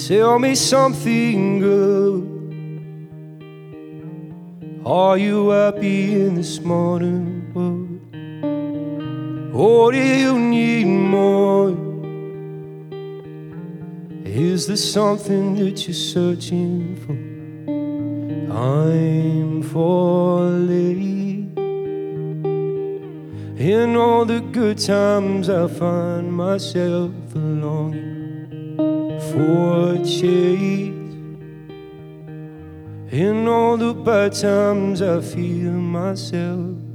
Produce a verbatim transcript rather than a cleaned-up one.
Tell me something good. Are you happy in this modern world? Or do you need more? Is there something that you're searching for? I'm falling. In all the good times I find myself longing for change. In all the bad times I feel myself